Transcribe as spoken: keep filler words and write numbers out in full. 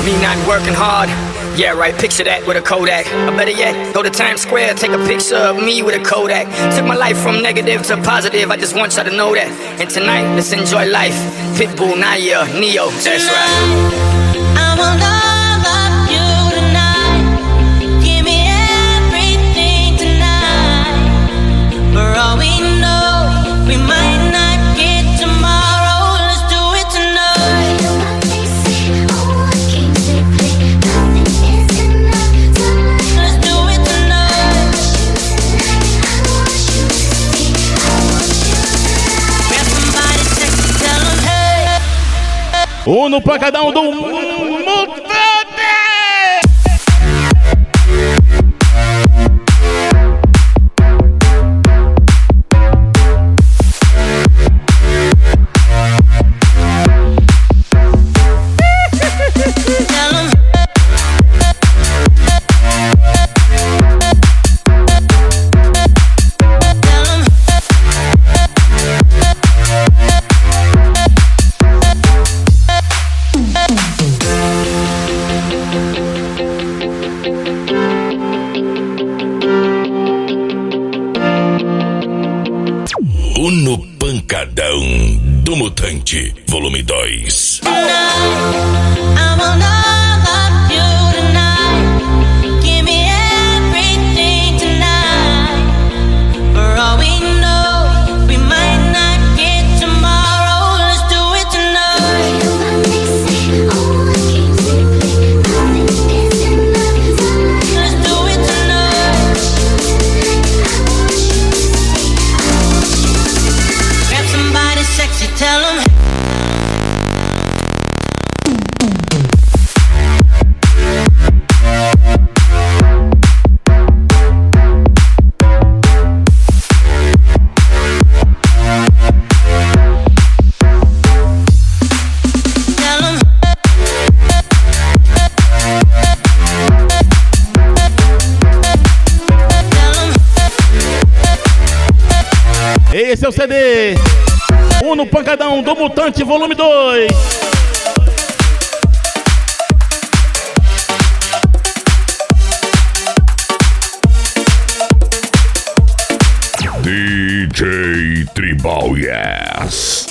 me not working hard. Yeah, right, picture that with a Kodak. Or better yet, go to Times Square, take a picture of me with a Kodak. Took my life from negative to positive, I just want y'all to know that. And tonight, let's enjoy life. Pitbull, Naya, Neo, that's right. I will love of you tonight. Give me everything tonight. For all we know, we might not get tomorrow. Let's do it tonight. Let's do it tonight. Grab somebody sexy, tell them hey. Um no pancadão do Mutante! Tell them Um no pancadão do Mutante, volume dois. I will love you tonight. Give me everything tonight. For all we know, we might not get tomorrow. Let's do it tonight. Let's do it tonight. Grab somebody sexy, tell them. Tell them. Tell them. Esse é o C D. Um no pancadão do Mutante, volume dois. D J Tribal Yes.